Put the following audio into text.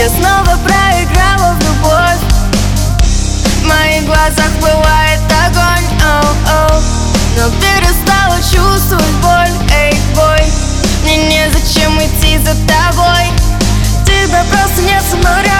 Я снова проиграла в любовь. В моих глазах пылает огонь, оу-оу. Но перестала чувствовать боль, эй, бой. Мне незачем идти за тобой. Тебя просто нет со мной.